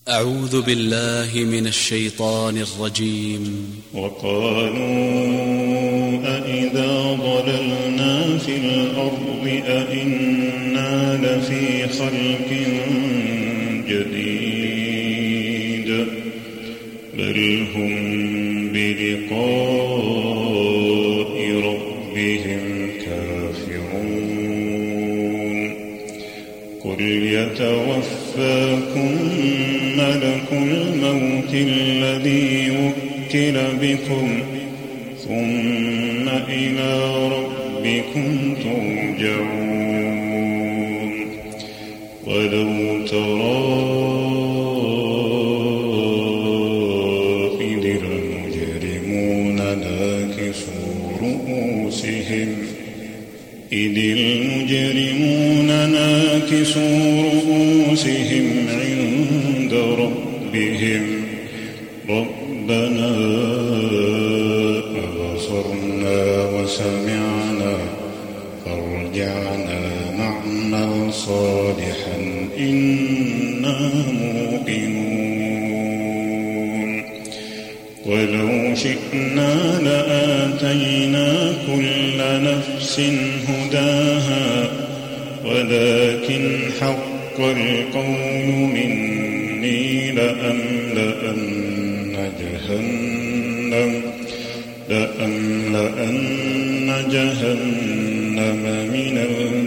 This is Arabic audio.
أعوذ بالله من الشيطان الرجيم. وقالوا أإذا ضللنا في الأرض أإنا لفي خلق جديد بل هم بلقاء ربهم كافرون قل يتوفاكم ملك الموت الذي وكل بكم ثم إلى ربكم ترجعون ولو ترى إذ المجرمون ناكسوا رؤوسهم عند ربهم ربنا أبصرنا وسمعنا فارجعنا نعمل صالحا إنا موقنون ولو شئنا لآتينا كل نفس هداها ولكن حق القول مني لأملأن جهنم من